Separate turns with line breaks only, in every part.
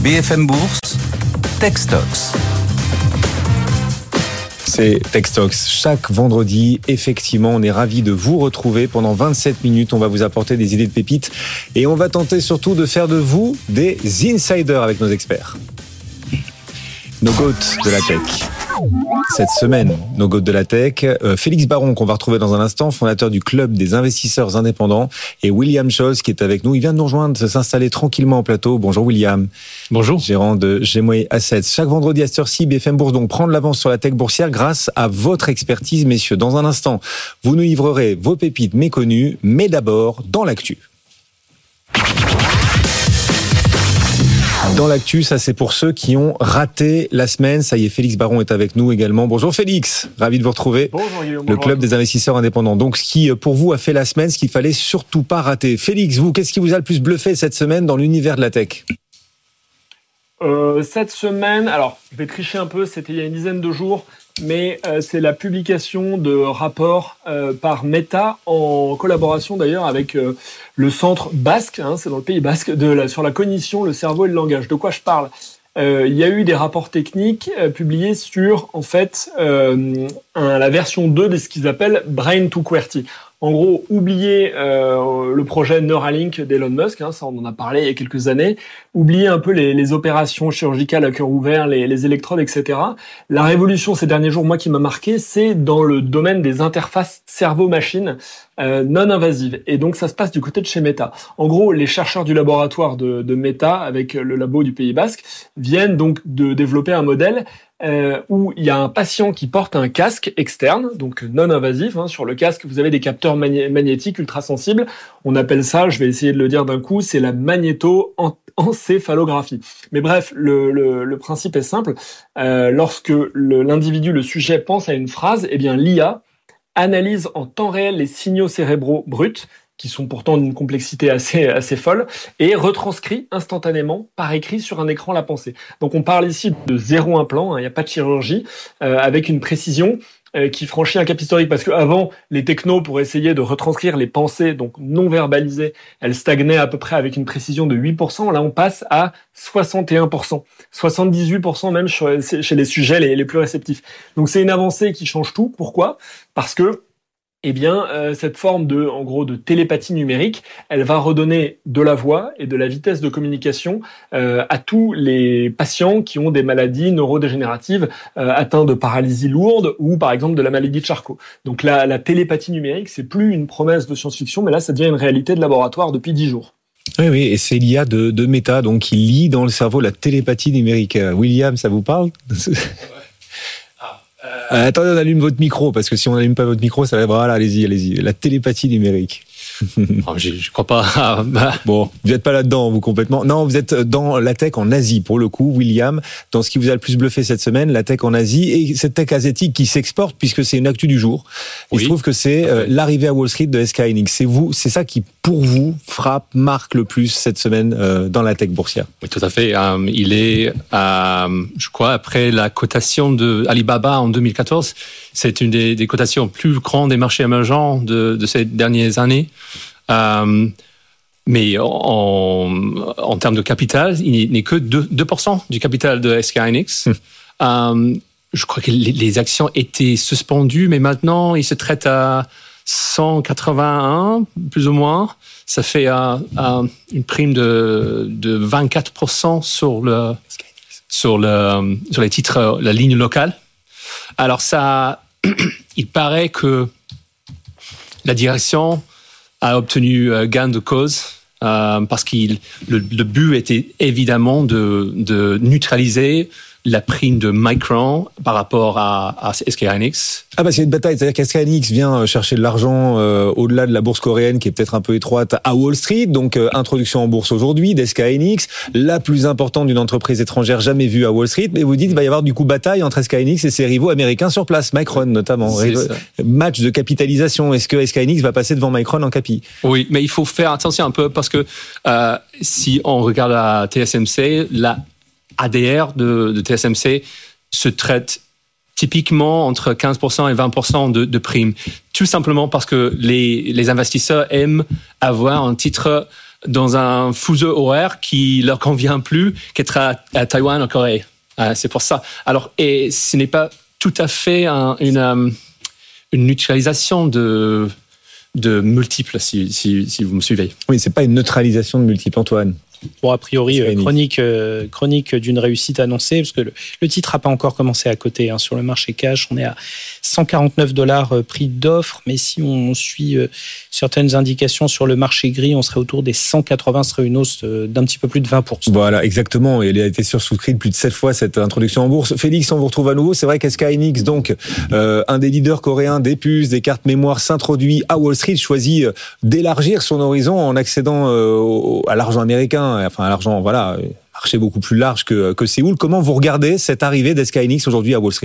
BFM Bourse, Techstocks.
C'est Techstocks. Chaque vendredi, effectivement, on est ravis de vous retrouver. Pendant 27 minutes, on va vous apporter des idées de pépites et on va tenter surtout de faire de vous des insiders avec nos experts. Nos goats de la tech. Cette semaine, nos goats de la tech, Félix Baron, qu'on va retrouver dans un instant, fondateur du club des investisseurs indépendants, et William Scholz, qui est avec nous. Il vient de nous rejoindre, de s'installer tranquillement en plateau. Bonjour William.
Bonjour.
Gérant de Gemoy Assets. Chaque vendredi à cette heure-ci, BFM Bourse donc prendre l'avance sur la tech boursière grâce à votre expertise, messieurs. Dans un instant, vous nous livrerez vos pépites méconnues, mais d'abord, dans l'actu. Dans l'actu, ça c'est pour ceux qui ont raté la semaine. Ça y est, Félix Baron est avec nous également. Bonjour Félix, ravi de vous retrouver.
Bonjour Guillaume.
Le club des investisseurs indépendants. Donc ce qui pour vous a fait la semaine, ce qu'il fallait surtout pas rater. Félix, vous, qu'est-ce qui vous a le plus bluffé cette semaine dans l'univers de la tech ?
Cette semaine, alors je vais tricher un peu, c'était il y a une dizaine de jours, mais c'est la publication de rapports par Meta, en collaboration d'ailleurs avec le centre basque, c'est dans le pays basque, sur la cognition, le cerveau et le langage. De quoi je parle ? Il y a eu des rapports techniques publiés sur en fait la version 2 de ce qu'ils appellent Brain to QWERTY. En gros, oubliez le projet Neuralink d'Elon Musk, ça on en a parlé il y a quelques années. Oubliez un peu les opérations chirurgicales à cœur ouvert, les électrodes, etc. La révolution ces derniers jours, moi qui m'a marqué, c'est dans le domaine des interfaces cerveau-machine non invasives. Et donc ça se passe du côté de chez Meta. En gros, les chercheurs du laboratoire de Meta, avec le labo du Pays Basque, viennent donc de développer un modèle où il y a un patient qui porte un casque externe, donc non invasif. Sur le casque, vous avez des capteurs magnétiques ultra-sensibles. On appelle ça, je vais essayer de le dire d'un coup, c'est la magnétoencéphalographie. Mais bref, le principe est simple. Lorsque l'individu, le sujet, pense à une phrase, eh bien l'IA analyse en temps réel les signaux cérébraux bruts, qui sont pourtant d'une complexité assez folle, et retranscrit instantanément par écrit sur un écran la pensée. Donc on parle ici de zéro implant, il n'y a pas de chirurgie, avec une précision qui franchit un cap historique, parce qu'avant, les technos, pour essayer de retranscrire les pensées, donc non verbalisées, elles stagnaient à peu près avec une précision de 8%, là on passe à 61%, 78% même chez les sujets les plus réceptifs. Donc c'est une avancée qui change tout. Pourquoi ? Parce que cette forme de télépathie numérique, elle va redonner de la voix et de la vitesse de communication à tous les patients qui ont des maladies neurodégénératives atteints de paralysie lourde ou par exemple de la maladie de Charcot. Donc la télépathie numérique, c'est plus une promesse de science-fiction, mais là ça devient une réalité de laboratoire depuis 10 jours.
Oui, et c'est l'IA de Meta, donc qui lit dans le cerveau la télépathie numérique. William, ça vous parle ? Attendez, on allume votre micro, parce que si on n'allume pas votre micro, ça va... Voilà, allez-y. La télépathie numérique.
Je crois pas.
Bon, vous n'êtes pas là-dedans, vous, complètement. Non, vous êtes dans la tech en Asie, pour le coup, William. Dans ce qui vous a le plus bluffé cette semaine, la tech en Asie, et cette tech asiatique qui s'exporte, puisque c'est une actu du jour. Il se trouve que c'est l'arrivée à Wall Street de SK Hynix. C'est ça qui, pour vous, marque le plus cette semaine dans la tech boursière.
Oui, tout à fait. Il est, je crois, après la cotation de Alibaba en 2014, c'est une des cotations plus grandes des marchés émergents de ces dernières années. Mais en termes de capital, il n'est que 2% du capital de SK Hynix. Je crois que les actions étaient suspendues, mais maintenant, ils se traitent à 181, plus ou moins. Ça fait une prime de 24% sur les titres, la ligne locale. Alors ça, il paraît que la direction a obtenu gain de cause parce que le but était évidemment de neutraliser la prime de Micron par rapport à SK Hynix.
Ah bah c'est une bataille, c'est-à-dire qu'SK Hynix vient chercher de l'argent au-delà de la bourse coréenne qui est peut-être un peu étroite à Wall Street, donc introduction en bourse aujourd'hui d'SK Hynix, la plus importante d'une entreprise étrangère jamais vue à Wall Street, mais vous dites il va y avoir du coup bataille entre SK Hynix et ses rivaux américains sur place, Micron notamment. Match de capitalisation, est-ce que SK Hynix va passer devant Micron en capi ?
Oui, mais il faut faire attention un peu parce que si on regarde la TSMC, la ADR de TSMC se traite typiquement entre 15% et 20% de primes. Tout simplement parce que les investisseurs aiment avoir un titre dans un fuseau horaire qui leur convient plus qu'être à Taïwan, en Corée. C'est pour ça. Alors, et ce n'est pas tout à fait une neutralisation de multiples, si vous me suivez.
Oui, c'est pas une neutralisation de multiples, Antoine.
Bon, a priori, chronique d'une réussite annoncée, parce que le titre n'a pas encore commencé à coter. Sur le marché cash, on est à $149 prix d'offre, mais si on suit certaines indications sur le marché gris, on serait autour des 180, ce serait une hausse d'un petit peu plus de 20%.
Voilà, exactement. Et elle a été sursouscrite plus de 7 fois, cette introduction en bourse. Félix, on vous retrouve à nouveau. C'est vrai qu'SK Hynix, donc, un des leaders coréens des puces, des cartes mémoire, s'introduit à Wall Street, choisit d'élargir son horizon en accédant à l'argent américain. Enfin, à l'argent, voilà, marché beaucoup plus large que Séoul. Comment vous regardez cette arrivée d'SK Hynix aujourd'hui à Wall Street ?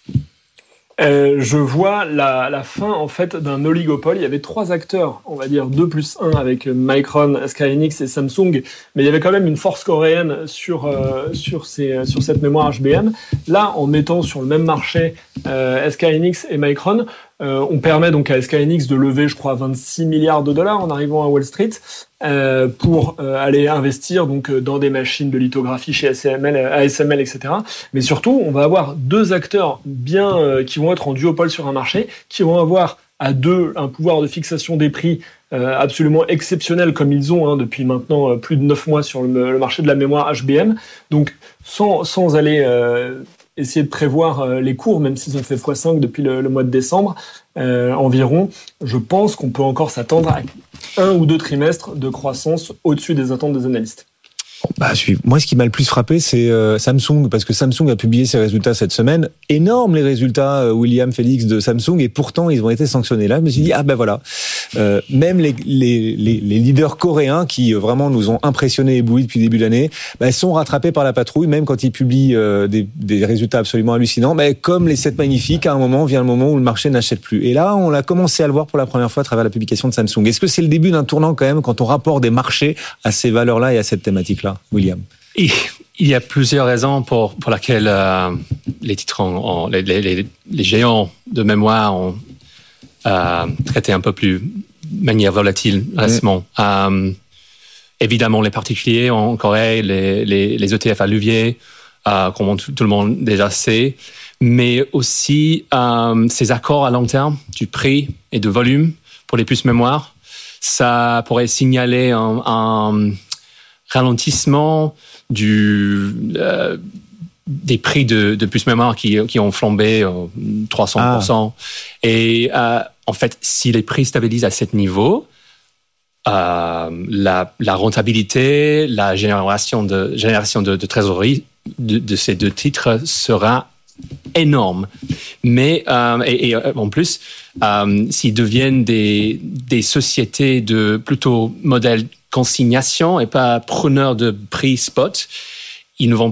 Je vois la fin en fait d'un oligopole. Il y avait 3 acteurs, on va dire 2+1 avec Micron, SK Hynix et Samsung, mais il y avait quand même une force coréenne sur cette mémoire HBM. Là, en mettant sur le même marché SK Hynix et Micron, on permet donc à SK Hynix de lever, je crois, $26 milliards en arrivant à Wall Street pour aller investir donc dans des machines de lithographie chez ASML, etc. Mais surtout, on va avoir 2 acteurs qui vont être en duopole sur un marché, qui vont avoir à 2 un pouvoir de fixation des prix absolument exceptionnel comme ils ont depuis maintenant plus de 9 mois sur le marché de la mémoire HBM. Donc sans aller essayer de prévoir les cours, même s'ils ont fait x5 depuis le mois de décembre environ, je pense qu'on peut encore s'attendre à 1 ou 2 trimestres de croissance au-dessus des attentes des analystes.
Moi, ce qui m'a le plus frappé, c'est Samsung, parce que Samsung a publié ses résultats cette semaine. Énormes les résultats, William, Félix, de Samsung, et pourtant, ils ont été sanctionnés. Là, je me suis dit, voilà. Même les leaders coréens qui vraiment nous ont impressionnés et éblouis depuis le début de l'année, sont rattrapés par la patrouille, même quand ils publient des résultats absolument hallucinants. Mais comme les 7 magnifiques, à un moment, vient le moment où le marché n'achète plus. Et là, on a commencé à le voir pour la première fois à travers la publication de Samsung. Est-ce que c'est le début d'un tournant quand même, quand on rapporte des marchés à ces valeurs-là et à cette thématique-là, William?
Il y a plusieurs raisons pour lesquelles les titres, les géants de mémoire ont traité un peu plus de manière volatile récemment. Évidemment, les particuliers en Corée, les ETF à levier, comme tout le monde déjà sait, mais aussi ces accords à long terme du prix et de volume pour les puces mémoire, ça pourrait signaler un ralentissement des prix de puces mémoire qui ont flambé 300%. Et en fait, si les prix stabilisent à ce niveau, la rentabilité, la génération de trésorerie de ces 2 titres sera énorme. Mais en plus, s'ils deviennent des sociétés de plutôt modèle consignation et pas preneurs de prix spot, ils vont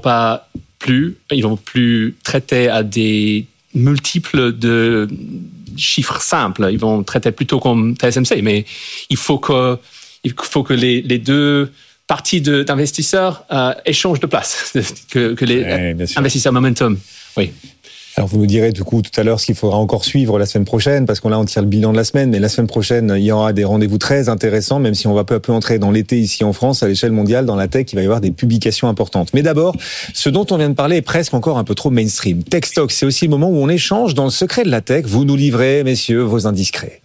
plus traiter à des multiples de chiffres simples. Ils vont traiter plutôt comme TSMC. Mais il faut que les 2 parties d'investisseurs échangent de place, que les investisseurs momentum. Oui.
Alors vous nous direz du coup tout à l'heure ce qu'il faudra encore suivre la semaine prochaine, parce qu'on là on tire le bilan de la semaine, mais la semaine prochaine il y aura des rendez-vous très intéressants, même si on va peu à peu entrer dans l'été ici en France, à l'échelle mondiale, dans la tech, il va y avoir des publications importantes. Mais d'abord, ce dont on vient de parler est presque encore un peu trop mainstream. Tech Talk, c'est aussi le moment où on échange dans le secret de la tech. Vous nous livrez, messieurs, vos indiscrets.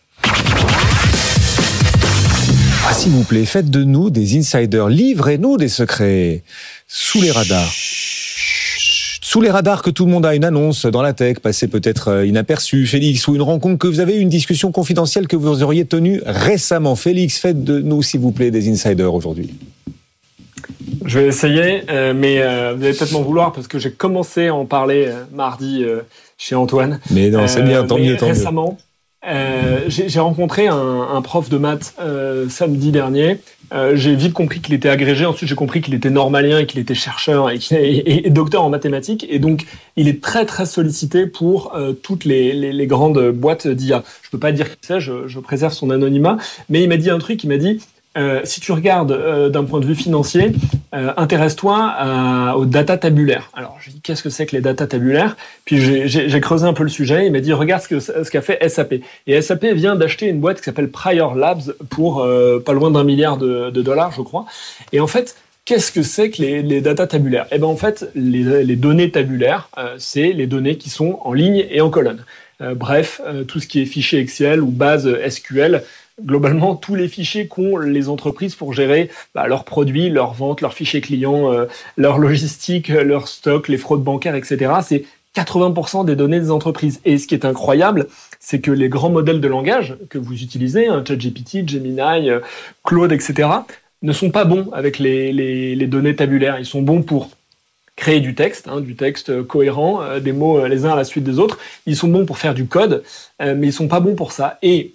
S'il vous plaît, faites de nous des insiders, livrez-nous des secrets sous les radars. Sous les radars, que tout le monde a une annonce dans la tech, passée peut-être inaperçue, Félix, ou une rencontre que vous avez eu, une discussion confidentielle que vous auriez tenue récemment. Félix, faites de nous, s'il vous plaît, des insiders aujourd'hui.
Je vais essayer, mais vous allez peut-être m'en vouloir parce que j'ai commencé à en parler mardi chez Antoine.
Mais non, c'est bien, tant mieux.
Récemment, j'ai rencontré un prof de maths samedi dernier. J'ai vite compris qu'il était agrégé. Ensuite, j'ai compris qu'il était normalien et qu'il était chercheur et docteur en mathématiques. Et donc, il est très, très sollicité pour toutes les grandes boîtes d'IA. Je peux pas dire qui c'est, je préserve son anonymat. Mais il m'a dit un truc, il m'a dit si tu regardes d'un point de vue financier, intéresse-toi aux data tabulaires. Alors, je dis qu'est-ce que c'est que les data tabulaires? Puis j'ai creusé un peu le sujet. Il m'a dit regarde ce qu'a fait SAP. Et SAP vient d'acheter une boîte qui s'appelle Prior Labs pour pas loin d'1 milliard de dollars, je crois. Et en fait, qu'est-ce que c'est que les data tabulaires? Eh ben en fait, les données tabulaires, c'est les données qui sont en ligne et en colonne. Bref, tout ce qui est fichier Excel ou base SQL. Globalement, tous les fichiers qu'ont les entreprises pour gérer leurs produits, leurs ventes, leurs fichiers clients, leur logistique, leur stock, les fraudes bancaires, etc. C'est 80% des données des entreprises. Et ce qui est incroyable, c'est que les grands modèles de langage que vous utilisez, ChatGPT, Gemini, Claude, etc., ne sont pas bons avec les données tabulaires. Ils sont bons pour créer du texte cohérent, des mots les uns à la suite des autres. Ils sont bons pour faire du code, mais ils sont pas bons pour ça. Et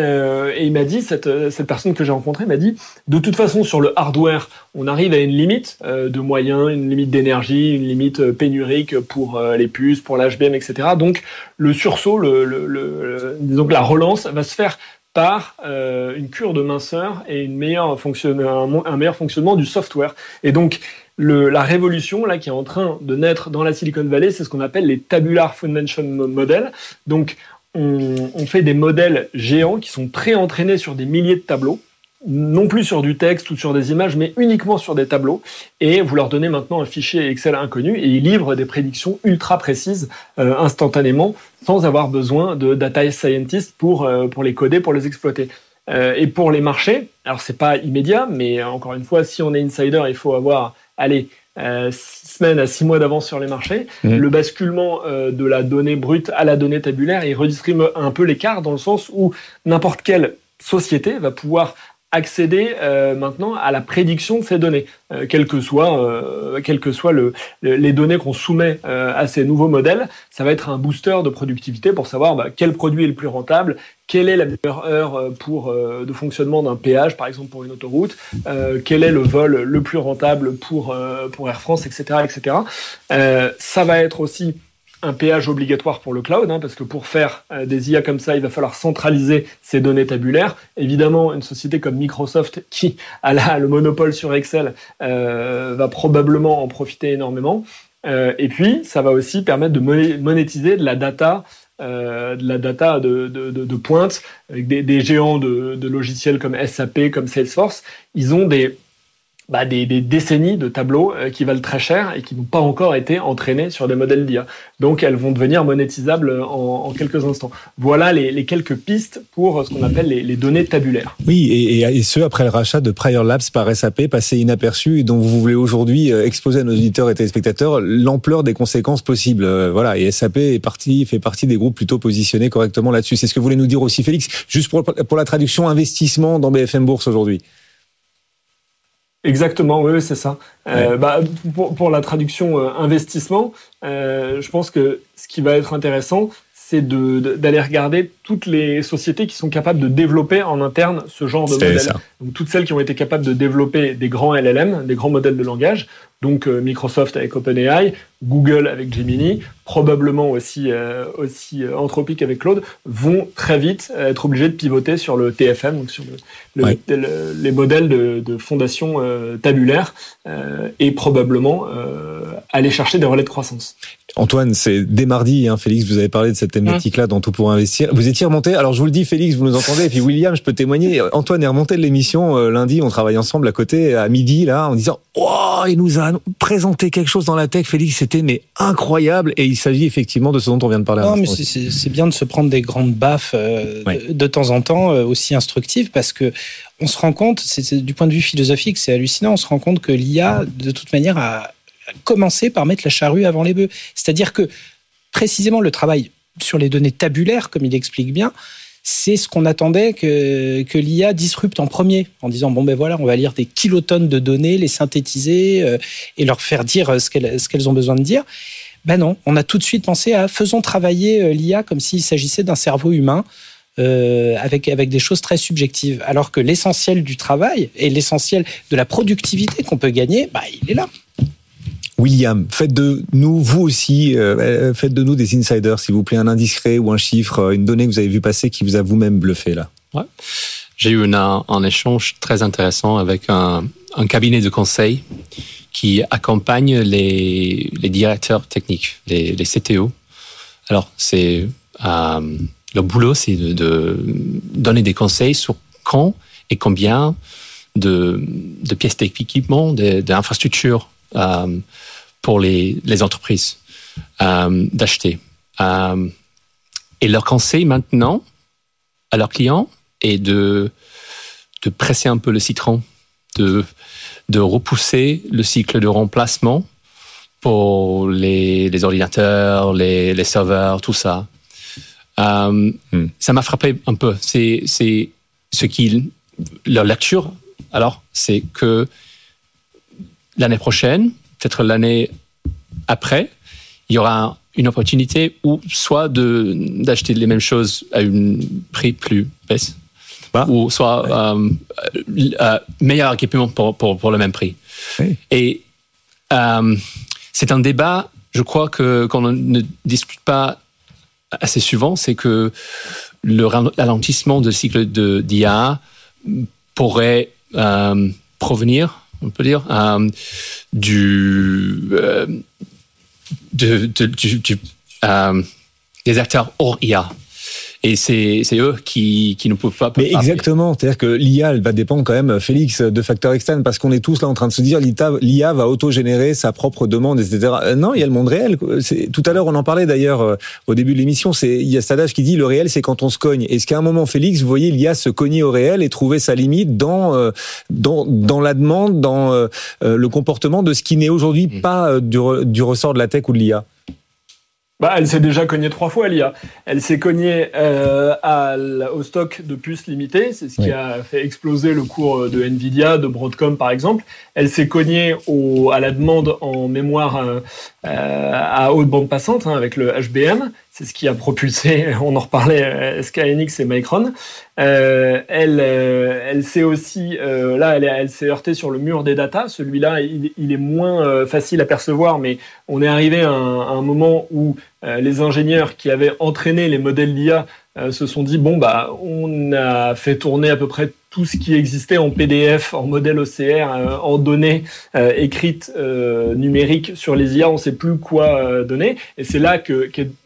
il m'a dit, cette personne que j'ai rencontrée m'a dit, de toute façon, sur le hardware, on arrive à une limite de moyens, une limite d'énergie, une limite pénurique pour les puces, pour l'HBM, etc. Donc, le sursaut, disons que la relance va se faire par une cure de minceur et un meilleur fonctionnement du software. Et donc, la révolution là qui est en train de naître dans la Silicon Valley, c'est ce qu'on appelle les Tabular Foundation Models. Donc, on fait des modèles géants qui sont pré-entraînés sur des milliers de tableaux, non plus sur du texte ou sur des images, mais uniquement sur des tableaux. Et vous leur donnez maintenant un fichier Excel inconnu et ils livrent des prédictions ultra précises instantanément, sans avoir besoin de data scientists pour les coder, pour les exploiter. Et pour les marchés, alors c'est pas immédiat, mais encore une fois, si on est insider, il faut avoir 6 semaines à 6 mois d'avance sur les marchés. Le basculement de la donnée brute à la donnée tabulaire, il redistribue un peu l'écart dans le sens où n'importe quelle société va pouvoir accéder maintenant à la prédiction de ces données, quelles que soient les données qu'on soumet à ces nouveaux modèles. Ça va être un booster de productivité pour savoir quel produit est le plus rentable, quelle est la meilleure heure de fonctionnement d'un péage, par exemple pour une autoroute, quel est le vol le plus rentable pour Air France, etc., etc. Ça va être aussi un péage obligatoire pour le cloud, parce que pour faire des IA comme ça, il va falloir centraliser ces données tabulaires. Évidemment, une société comme Microsoft, qui a le monopole sur Excel, va probablement en profiter énormément. Et puis, ça va aussi permettre de monétiser de la data de pointe, avec des géants de logiciels comme SAP, comme Salesforce. Ils ont des décennies de tableaux qui valent très cher et qui n'ont pas encore été entraînés sur des modèles d'IA. Donc, elles vont devenir monétisables en quelques instants. Voilà les quelques pistes pour ce qu'on appelle les données tabulaires.
Oui, et ce, après le rachat de Prior Labs par SAP, passé inaperçu, et dont vous voulez aujourd'hui exposer à nos auditeurs et téléspectateurs l'ampleur des conséquences possibles. Voilà, et SAP fait partie des groupes plutôt positionnés correctement là-dessus. C'est ce que voulait nous dire aussi Félix, juste pour la traduction investissement dans BFM Bourse aujourd'hui.
Exactement, oui, c'est ça. Ouais. Pour la traduction investissement, je pense que ce qui va être intéressant, c'est d'aller regarder toutes les sociétés qui sont capables de développer en interne ce genre de modèle. Donc, toutes celles qui ont été capables de développer des grands LLM, des grands modèles de langage, donc Microsoft avec OpenAI, Google avec Gemini, probablement aussi Anthropic avec Claude, vont très vite être obligés de pivoter sur le TFM, donc sur les modèles de fondation tabulaire, et probablement aller chercher des relais de croissance.
Antoine, c'est dès mardi, Félix, vous avez parlé de cette thématique-là dans Tout pour investir. Vous étiez remonté, alors je vous le dis Félix, vous nous entendez, et puis William, je peux témoigner, Antoine est remonté de l'émission lundi, on travaille ensemble à côté, à midi, là, en disant « Oh, il nous a présenté quelque chose dans la tech, Félix, c'était incroyable », et il s'agit effectivement de ce dont on vient de parler.
Non, mais c'est bien de se prendre des grandes baffes de temps en temps, aussi instructives, parce que on se rend compte, c'est du point de vue philosophique, c'est hallucinant, on se rend compte que l'IA, de toute manière, a commencé par mettre la charrue avant les bœufs. C'est-à-dire que, précisément, le travail sur les données tabulaires, comme il explique bien, c'est ce qu'on attendait que l'IA disrupte en premier, en disant on va lire des kilotonnes de données, les synthétiser et leur faire dire ce qu'elles ont besoin de dire. Non, on a tout de suite pensé à faisons travailler l'IA comme s'il s'agissait d'un cerveau humain, avec des choses très subjectives, alors que l'essentiel du travail et l'essentiel de la productivité qu'on peut gagner, il est là.
William, faites de nous, vous aussi, faites de nous des insiders, s'il vous plaît, un indiscret ou un chiffre, une donnée que vous avez vu passer qui vous a vous-même bluffé là.
Ouais. j'ai eu un échange très intéressant avec un cabinet de conseil qui accompagne les directeurs techniques, les CTO. Alors, leur boulot, c'est de donner des conseils sur quand et combien de pièces d'équipement, d'infrastructures pour les entreprises d'acheter. Et leur conseil maintenant à leurs clients est de presser un peu le citron, de repousser le cycle de remplacement pour les ordinateurs, les serveurs, tout ça. Ça m'a frappé un peu. C'est leur lecture. Alors, c'est que l'année prochaine, peut-être l'année après, il y aura une opportunité ou soit d'acheter les mêmes choses à un prix plus baisse, ou soit meilleur équipement pour le même prix. Oui. Et c'est un débat, je crois, qu'on ne discute pas assez souvent, c'est que le ralentissement du cycle d'IA pourrait provenir, on peut dire, des acteurs hors IA. Et c'est eux qui ne peuvent pas.
Mais exactement, c'est-à-dire que l'IA, elle va dépendre quand même, Félix, de facteurs externes, parce qu'on est tous là en train de se dire l'IA va auto-générer sa propre demande, etc. Non, il y a le monde réel. Tout à l'heure, on en parlait d'ailleurs au début de l'émission. Il y a cet adage qui dit le réel, c'est quand on se cogne. Est-ce qu'à un moment, Félix, vous voyez l'IA se cogner au réel et trouver sa limite dans la demande, dans le comportement de ce qui n'est aujourd'hui pas du ressort de la tech ou de l'IA?
Elle s'est déjà cognée 3 fois, l'IA. Elle s'est cognée au stock de puces limitées, c'est ce qui a fait exploser le cours de Nvidia, de Broadcom par exemple. Elle s'est cognée à la demande en mémoire à haute bande passante, avec le HBM. C'est ce qui a propulsé, on en reparlait, SK Hynix et Micron. Elle s'est aussi, elle s'est heurtée sur le mur des data. Celui-là, il est moins facile à percevoir, mais on est arrivé à un moment où les ingénieurs qui avaient entraîné les modèles d'IA se sont dit, on a fait tourner à peu près tout ce qui existait en PDF, en modèle OCR, en données écrites numériques sur les IA, on ne sait plus quoi donner. Et c'est là que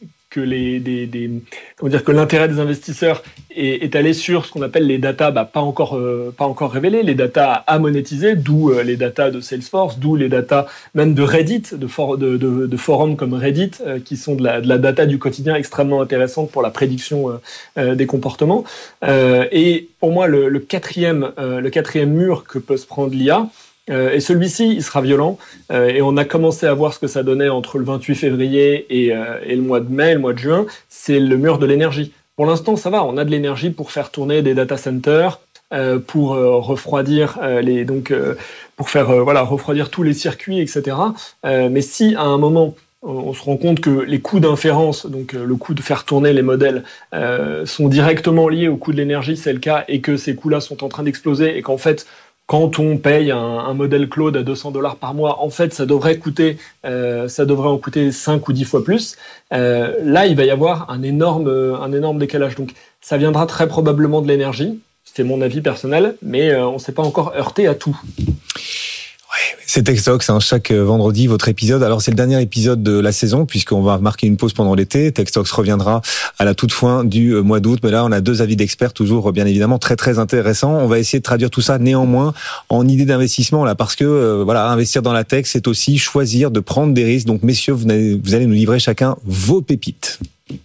l'intérêt des investisseurs est allé sur ce qu'on appelle les datas pas encore révélées, les datas à monétiser, d'où les datas de Salesforce, d'où les datas même de Reddit, de forums comme Reddit, qui sont de la data du quotidien extrêmement intéressante pour la prédiction des comportements. Et pour moi, le quatrième mur que peut se prendre l'IA, et celui-ci, il sera violent, et on a commencé à voir ce que ça donnait entre le 28 février et le mois de mai, le mois de juin, c'est le mur de l'énergie. Pour l'instant, ça va, on a de l'énergie pour faire tourner des data centers, pour refroidir refroidir tous les circuits, etc. Mais si à un moment on se rend compte que les coûts d'inférence, donc le coût de faire tourner les modèles, sont directement liés au coût de l'énergie, c'est le cas, et que ces coûts-là sont en train d'exploser, et qu'en fait, quand on paye un modèle cloud à $200 par mois, en fait, ça devrait en coûter 5 ou 10 fois plus. Là, il va y avoir un énorme décalage. Donc, ça viendra très probablement de l'énergie. C'est mon avis personnel, mais on ne s'est pas encore heurté à tout.
C'est Textox, chaque vendredi, votre épisode. Alors, c'est le dernier épisode de la saison, puisqu'on va marquer une pause pendant l'été. Textox reviendra à la toute fin du mois d'août. Mais là, on a 2 avis d'experts, toujours, bien évidemment, très, très intéressants. On va essayer de traduire tout ça, néanmoins, en idée d'investissement, là, parce que, investir dans la tech, c'est aussi choisir de prendre des risques. Donc, messieurs, vous allez nous livrer chacun vos pépites.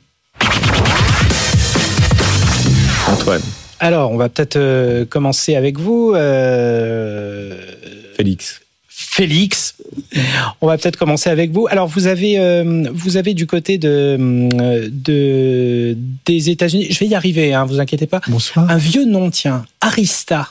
Antoine.
Alors, on va peut-être commencer avec vous. Félix, on va peut-être commencer avec vous. Alors, vous avez du côté des États-Unis, je vais y arriver, vous inquiétez pas.
Bonsoir.
Un vieux nom, tiens, Arista.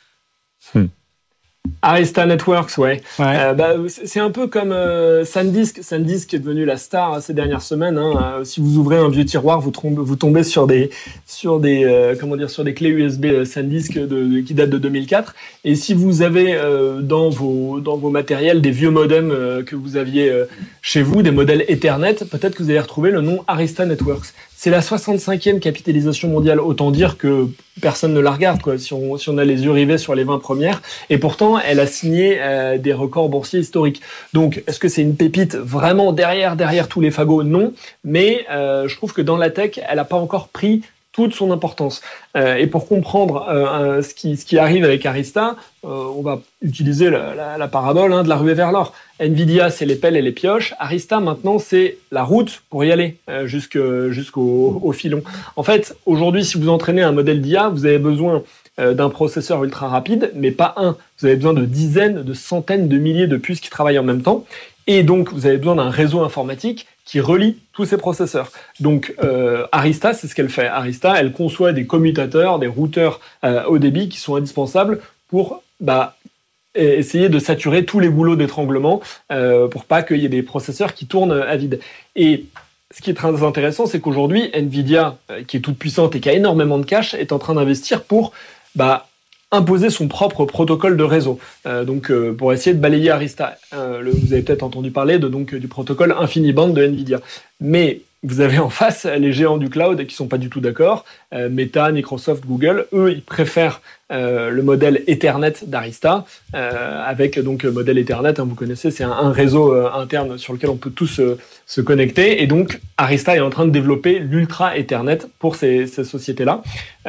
Arista Networks, ouais. C'est un peu comme SanDisk. SanDisk est devenu la star ces dernières semaines. Si vous ouvrez un vieux tiroir, vous tombez sur des clés USB SanDisk qui datent de 2004. Et si vous avez dans vos matériels des vieux modems que vous aviez chez vous, des modèles Ethernet, peut-être que vous allez retrouver le nom Arista Networks. c'est la 65e capitalisation mondiale. Autant dire que personne ne la regarde, quoi, si on a les yeux rivés sur les 20 premières. Et pourtant, elle a signé des records boursiers historiques. Donc, est-ce que c'est une pépite vraiment derrière tous les fagots ? Non. Mais je trouve que dans la tech, elle n'a pas encore pris toute son importance. Et pour comprendre ce qui arrive avec Arista, on va utiliser la parabole de la ruée vers l'or. Nvidia, c'est les pelles et les pioches. Arista, maintenant, c'est la route pour y aller jusqu'au filon. En fait, aujourd'hui, si vous entraînez un modèle d'IA, vous avez besoin d'un processeur ultra rapide, mais pas un. Vous avez besoin de dizaines, de centaines de milliers de puces qui travaillent en même temps. Et donc, vous avez besoin d'un réseau informatique qui relie tous ces processeurs. Donc, Arista, c'est ce qu'elle fait. Arista, elle conçoit des commutateurs, des routeurs haut débit qui sont indispensables pour essayer de saturer tous les goulots d'étranglement pour pas qu'il y ait des processeurs qui tournent à vide. Et ce qui est très intéressant, c'est qu'aujourd'hui, Nvidia, qui est toute puissante et qui a énormément de cash, est en train d'investir pour imposer son propre protocole de réseau. Pour essayer de balayer Arista. Vous avez peut-être entendu parler du protocole InfiniBand de Nvidia. Mais vous avez en face les géants du cloud qui sont pas du tout d'accord. Meta, Microsoft, Google, eux, ils préfèrent le modèle Ethernet d'Arista, avec modèle Ethernet, vous connaissez, c'est un réseau interne sur lequel on peut tous se connecter. Et donc, Arista est en train de développer l'Ultra Ethernet pour ces sociétés-là.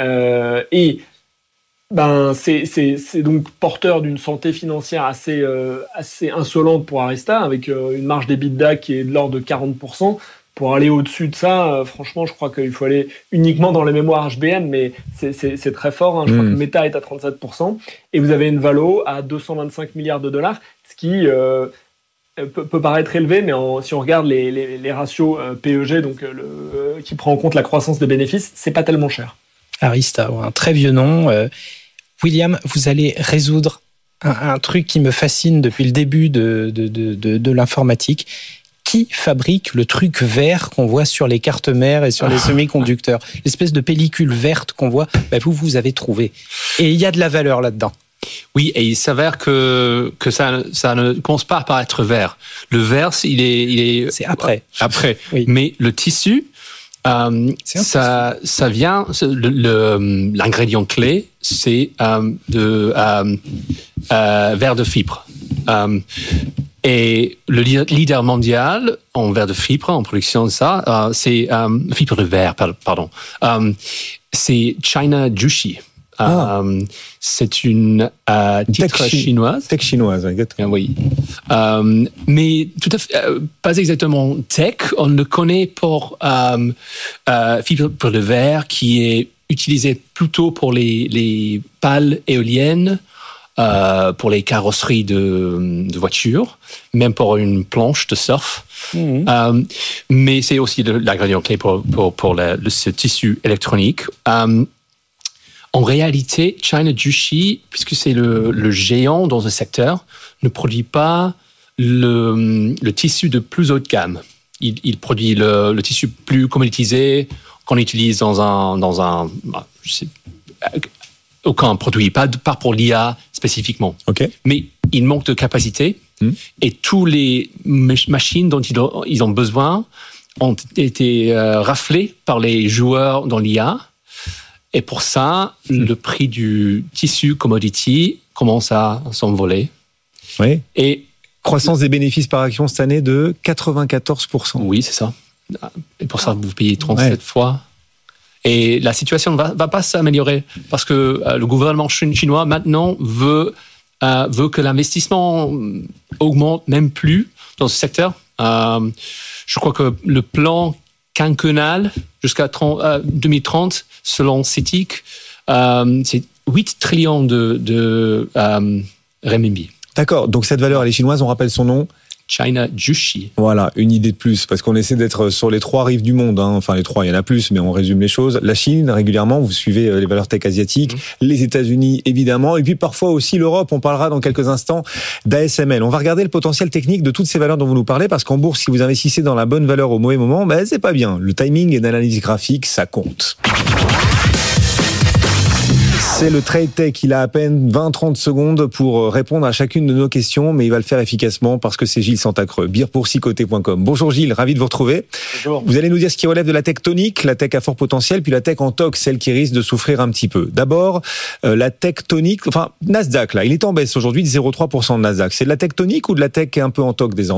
C'est donc porteur d'une santé financière assez insolente pour Arista, avec une marge d'EBITDA qui est de l'ordre de 40%. Pour aller au-dessus de ça, franchement, je crois qu'il faut aller uniquement dans les mémoires HBM, mais c'est très fort. Je crois que Meta est à 37%. Et vous avez une valo à 225 milliards de dollars, ce qui peut paraître élevé, mais si on regarde les ratios PEG, qui prend en compte la croissance des bénéfices, c'est pas tellement cher.
Arista, un très vieux nom. William, vous allez résoudre un truc qui me fascine depuis le début de l'informatique. Qui fabrique le truc vert qu'on voit sur les cartes mères et sur les semi-conducteurs ? L'espèce de pellicule verte qu'on voit, vous avez trouvé. Et il y a de la valeur là-dedans.
Oui, et il s'avère que ça ne commence pas par être vert. Le vert, il est c'est après. Après. Oui. Mais le tissu, ça vient, l'ingrédient clé, c'est verre de fibre. Et le leader mondial en verre de fibre, en production de ça, c'est fibre de verre, pardon. C'est China Jushi. C'est une titre chinoise.
Tech chinoise, exactement.
Oui. Mais tout à fait, pas exactement tech. On le connaît pour fibre de verre qui est utilisé plutôt pour les pales éoliennes, pour les carrosseries de voitures, même pour une planche de surf. Mais c'est aussi l'ingrédient clé pour ce tissu électronique. En réalité, China Jushi, puisque c'est le géant dans un secteur, ne produit pas le tissu de plus haut de gamme. Il produit le tissu plus commoditisé qu'on utilise aucun produit, pas pour l'IA spécifiquement.
Okay.
Mais il manque de capacité et tous les machines dont ils ont besoin ont été raflées par les joueurs dans l'IA. Et pour ça, le prix du tissu commodity commence à s'envoler.
Oui.
Et
croissance des bénéfices par action cette année de 94%.
Oui, c'est ça. Et pour ça, vous payez 37 fois. Et la situation ne va pas s'améliorer parce que le gouvernement chinois maintenant veut que l'investissement augmente même plus dans ce secteur. Je crois que le plan quinquennal jusqu'à 2030, selon CITIC, c'est 8 trillions de renminbi.
D'accord, donc cette valeur, elle est chinoise, on rappelle son nom ?
China Jushi.
Voilà, une idée de plus, parce qu'on essaie d'être sur les 3 rives du monde. Enfin, les 3, il y en a plus, mais on résume les choses. La Chine, régulièrement, vous suivez les valeurs tech asiatiques. Les États-Unis, évidemment. Et puis parfois aussi l'Europe. On parlera dans quelques instants d'ASML. On va regarder le potentiel technique de toutes ces valeurs dont vous nous parlez, parce qu'en bourse, si vous investissez dans la bonne valeur au mauvais moment, c'est pas bien. Le timing et l'analyse graphique, ça compte. C'est le Trade Tech. Il a à peine 20-30 secondes pour répondre à chacune de nos questions, mais il va le faire efficacement parce que c'est Gilles Santacreux, beerpoursicoté.com. Bonjour Gilles, ravi de vous retrouver.
Bonjour.
Vous allez nous dire ce qui relève de la tech tonique, la tech à fort potentiel, puis la tech en tox, celle qui risque de souffrir un petit peu. D'abord, la tech tonique, enfin Nasdaq, là, il est en baisse aujourd'hui de 0,3% de Nasdaq. C'est de la tech tonique ou de la tech un peu en tox désormais ?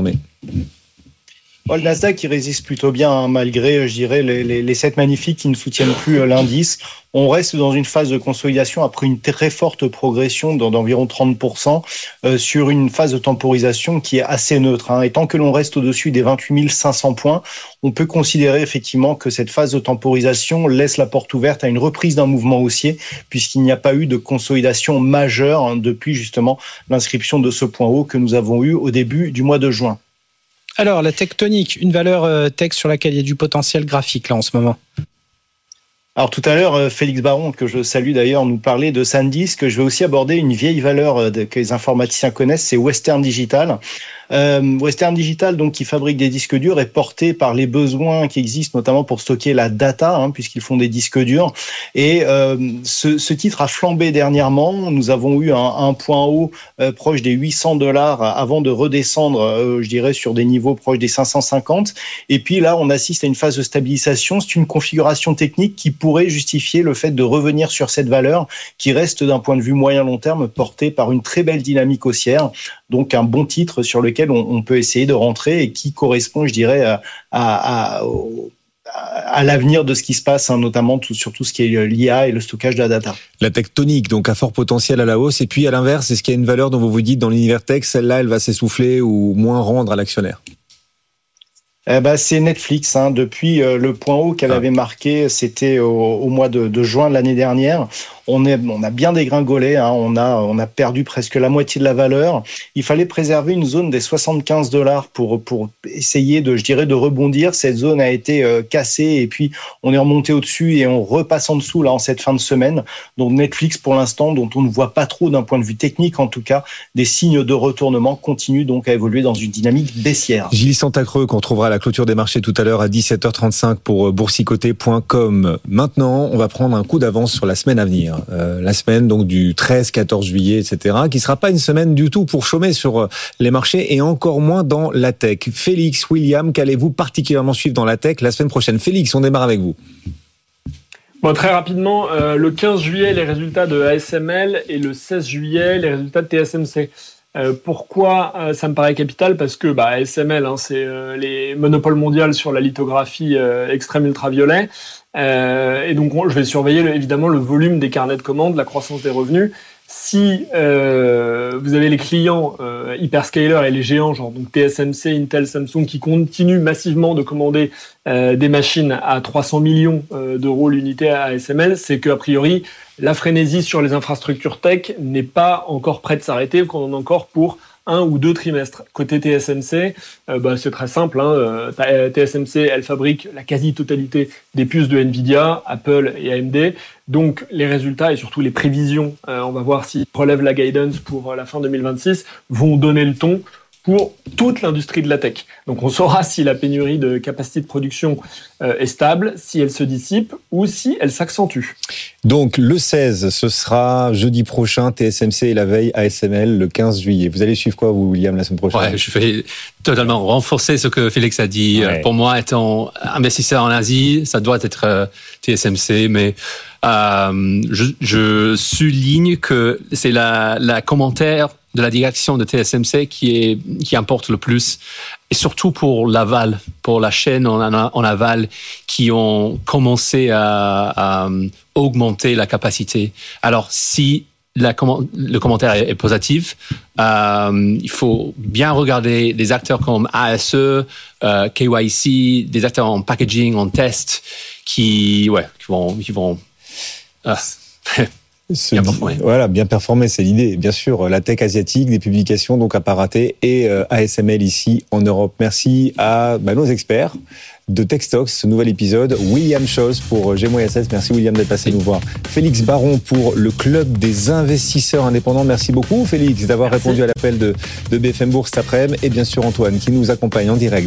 Le Nasdaq, il résiste plutôt bien, malgré, je dirais, les 7 magnifiques qui ne soutiennent plus l'indice. On reste dans une phase de consolidation après une très forte progression d'environ 30% sur une phase de temporisation qui est assez neutre. Et tant que l'on reste au-dessus des 28 500 points, on peut considérer effectivement que cette phase de temporisation laisse la porte ouverte à une reprise d'un mouvement haussier, puisqu'il n'y a pas eu de consolidation majeure depuis justement l'inscription de ce point haut que nous avons eu au début du mois de juin.
Alors, la tectonique, une valeur tech sur laquelle il y a du potentiel graphique là en ce moment.
Alors tout à l'heure, Félix Baron, que je salue d'ailleurs, nous parlait de SanDisk. Je vais aussi aborder une vieille valeur que les informaticiens connaissent, c'est Western Digital. Western Digital, donc, qui fabrique des disques durs, est porté par les besoins qui existent, notamment pour stocker la data, puisqu'ils font des disques durs. Et ce titre a flambé dernièrement. Nous avons eu un point haut proche des $800 avant de redescendre, je dirais, sur des niveaux proches des 550. Et puis là, on assiste à une phase de stabilisation. C'est une configuration technique qui pourrait justifier le fait de revenir sur cette valeur qui reste, d'un point de vue moyen-long terme, portée par une très belle dynamique haussière. Donc un bon titre sur lequel on peut essayer de rentrer et qui correspond, je dirais, à l'avenir de ce qui se passe, notamment sur tout ce qui est l'IA et le stockage de la data.
La tech tonique, donc à fort potentiel à la hausse, et puis à l'inverse, est-ce qu'il y a une valeur dont vous vous dites dans l'univers tech, celle-là, elle va s'essouffler ou moins rendre à l'actionnaire ?
C'est Netflix. Depuis le point haut qu'elle avait marqué, c'était au mois de juin de l'année dernière. On a bien dégringolé, on a perdu presque la moitié de la valeur. Il fallait préserver une zone des $75 pour essayer de rebondir. Cette zone a été cassée et puis on est remonté au-dessus et on repasse en dessous là en cette fin de semaine. Donc Netflix, pour l'instant, dont on ne voit pas trop d'un point de vue technique en tout cas, des signes de retournement continuent donc à évoluer dans une dynamique baissière.
Gilles Santacreux, qu'on retrouvera à la clôture des marchés tout à l'heure à 17h35 pour boursicoté.com. Maintenant, on va prendre un coup d'avance sur la semaine à venir. La semaine donc du 13-14 juillet, etc., qui sera pas une semaine du tout pour chômer sur les marchés et encore moins dans la tech. Félix, William, qu'allez-vous particulièrement suivre dans la tech la semaine prochaine ? Félix, on démarre avec vous.
Bon, très rapidement, le 15 juillet, les résultats de ASML et le 16 juillet, les résultats de TSMC. Pourquoi ça me paraît capital ? Parce que ASML, c'est les monopoles mondiaux sur la lithographie extrême ultraviolet. Et donc, je vais surveiller évidemment le volume des carnets de commandes, la croissance des revenus. Si vous avez les clients hyperscalers et les géants, genre donc TSMC, Intel, Samsung, qui continuent massivement de commander des machines à 300 millions d'euros l'unité à ASML, c'est qu'a priori, la frénésie sur les infrastructures tech n'est pas encore prête de s'arrêter, qu'on en a encore pour 1 ou 2 trimestres. Côté TSMC, c'est très simple. TSMC, elle fabrique la quasi-totalité des puces de Nvidia, Apple et AMD. Donc, les résultats et surtout les prévisions, on va voir s'ils relèvent la guidance pour la fin 2026, vont donner le ton pour toute l'industrie de la tech. Donc on saura si la pénurie de capacité de production est stable, si elle se dissipe ou si elle s'accentue.
Donc le 16, ce sera jeudi prochain, TSMC et la veille ASML le 15 juillet. Vous allez suivre quoi, vous, William, la semaine prochaine ?
Ouais, je vais totalement renforcer ce que Félix a dit. Ouais. Pour moi, étant investisseur en Asie, ça doit être TSMC, mais je souligne que c'est la commentaire de la direction de TSMC qui importe le plus, et surtout pour l'aval, pour la chaîne en aval qui ont commencé à augmenter la capacité. Alors si le commentaire est positif, il faut bien regarder des acteurs comme ASE, KYC, des acteurs en packaging, en test, qui vont
bien performer, c'est l'idée. Bien sûr, la tech asiatique, des publications donc à pas rater, et ASML ici en Europe. Merci à nos experts de TechStocks, ce nouvel épisode. William Scholz pour Gémeaux Assets. Merci William d'être passé nous voir. Félix Baron pour le Club des investisseurs indépendants. Merci beaucoup Félix d'avoir répondu à l'appel de BFM Bourse cet après-midi. Et bien sûr Antoine qui nous accompagne en direct